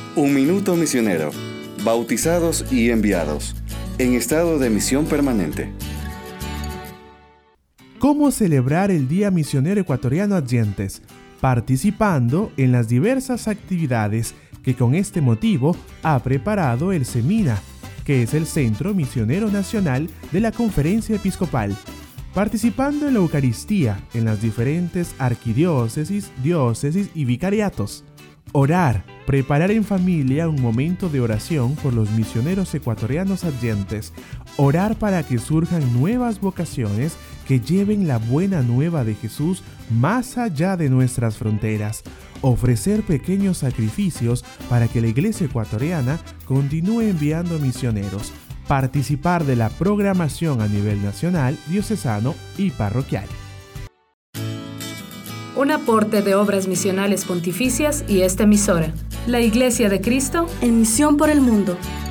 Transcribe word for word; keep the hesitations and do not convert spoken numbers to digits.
Un Minuto Misionero. Bautizados y enviados. En estado de misión permanente. ¿Cómo celebrar el Día Misionero Ecuatoriano Adyentes? Participando en las diversas actividades que con este motivo ha preparado el CEMINA, que es el Centro Misionero Nacional de la Conferencia Episcopal. Participando en la Eucaristía en las diferentes arquidiócesis, diócesis y vicariatos. Orar, preparar en familia un momento de oración por los misioneros ecuatorianos adyentes. Orar para que surjan nuevas vocaciones que lleven la buena nueva de Jesús más allá de nuestras fronteras. Ofrecer pequeños sacrificios para que la Iglesia ecuatoriana continúe enviando misioneros. Participar de la programación a nivel nacional, diocesano y parroquial. Un aporte de Obras Misionales Pontificias y esta emisora. La Iglesia de Cristo en misión por el mundo.